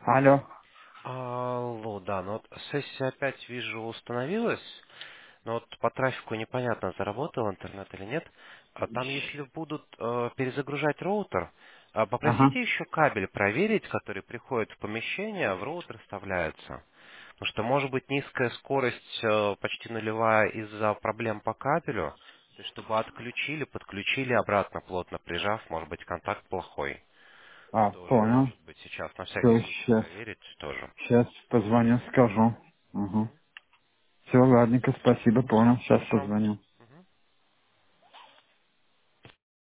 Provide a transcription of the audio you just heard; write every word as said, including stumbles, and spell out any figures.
Алло. Алло, да, ну вот сессия опять, вижу, установилась, но вот по трафику непонятно, заработал интернет или нет. А там, если будут э, перезагружать роутер, э, Ага. попросите еще кабель проверить, который приходит в помещение, а в роутер вставляется. Потому что может быть низкая скорость, э, почти нулевая из-за проблем по кабелю. То есть, чтобы отключили, подключили обратно, плотно прижав, может быть, контакт плохой. А, Тоже понял. может быть сейчас на всякий Все, случай сейчас. проверить тоже. Сейчас позвоню, скажу. Угу. Мгм. Все, ладненько, спасибо, понял. Сейчас Хорошо. позвоню.